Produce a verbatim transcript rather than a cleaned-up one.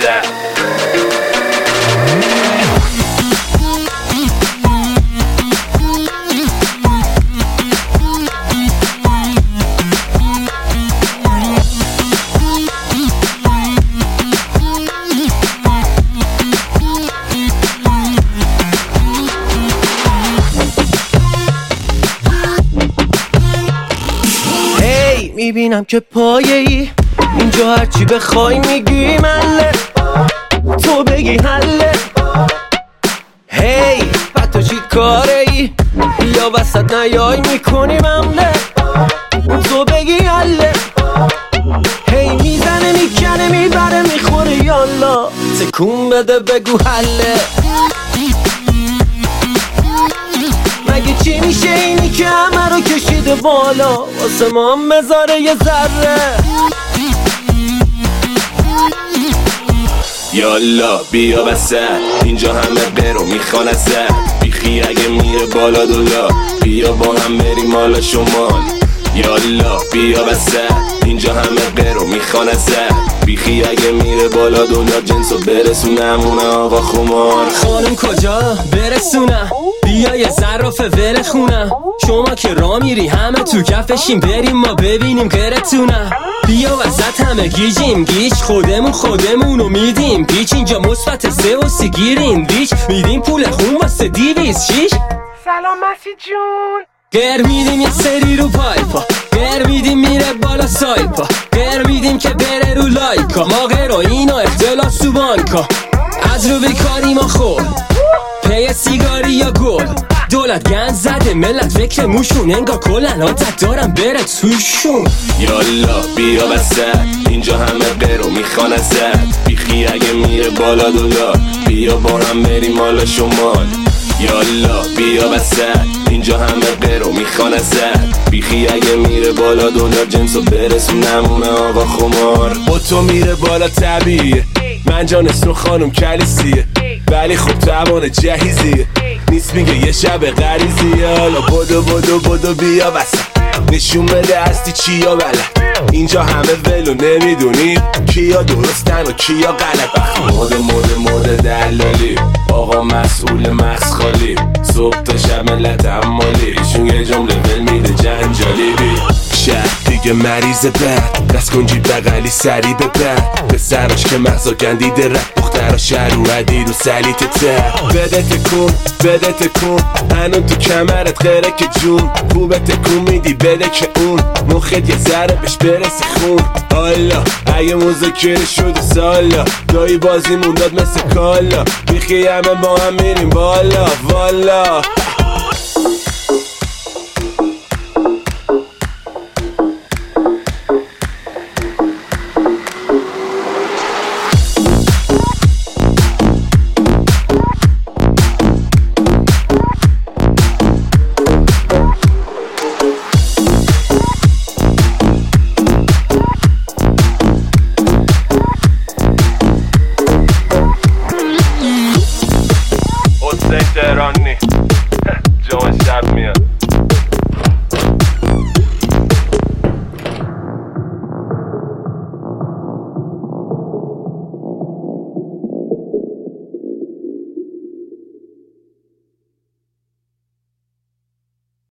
زد. میبینم که پایه ای اینجا هرچی بخوای میگی مله، تو بگی حله. هی بعد تو چی کاره ای یا وسط نیای میکنی ممله، تو بگی حله. هی میزنه میکنه میبره میخوره یالا، تکون بده بگو حله. مگه چی میشه اینی که همه رو کشیده بالا، واسه ما هم بذاره یه ذره. یالا بیا وسط اینجا همه برو میخوان ازت، بیخی اگه میره بالا دولا، بیا با هم بریم حالا شمال. یالا بیا وسط اینجا همه برو میخوان ازت، بیخی اگه میره بالا دولا، جنسو برسونمونه آقا خمار. خانم کجا برسونم، بیا یه ظرافه ور خونم. شما که را میری همه تو کفشیم، بریم ما ببینیم غیرتونم. بیا وسط همه گیجیم گیج، خودمون خودمونو میدیم پیچ. اینجا مثبت سه و سی گیریم بیچ، میدیم پول خون واسه دیویز شیش. سلام مسیح جون. گر میدیم یه سری رو پایپا، گر میدیم میره بالا سایپا، گر میدیم که بره رو لایکا. ما غیر و اینا اختلاس تو بانکا، از رو بیکاری ما خور پی سیگاری یا گل. دولت گند زده ملت فکر موشون، انگار کلن عادت دارم بره توشون. یالا بیا وسط اینجا همه برو میخوان ازت، بیخی اگه میره بالا دولا، بیا با هم بریم حالا شمال. یالا بیا وسط اینجا همه برو میخوان ازت، بیخی اگه میره بالا دولا، جنسو برسونمونه آقا خمار. با تو میره بالا طبیعیه، من جانستون خانم کلیسیه، ولی خب توان جهیزیه، نیست میگه یه شب غریزیه. حالا بدو بدو بدو بیا وسط، نشون بده هستی چیا بلد. اینجا همه ولو نمیدونی کیا درستن و کیا غلط. مود مود مود دلالی، آقا مسئول مسخالی، صبح تا شب ملت عمالی، ایشون یه جمله ول میده جنجالی. شهر دیگه مریض بد، دست کنجی بغلی سری به بد، به سراش که مغزا گندیده رد، دخترها شهر اومدی رو سلیت تر. بده تکون بده تکون هنون تو کمرت غیره که جون، خوبه تکون میدی بده که اون مخت یه ذره بهش برسه خون. حالا اگه مذاکره شده سالا، دایی بازی مونداد مثل کالا، بیخی همه با هم میریم بالا والا.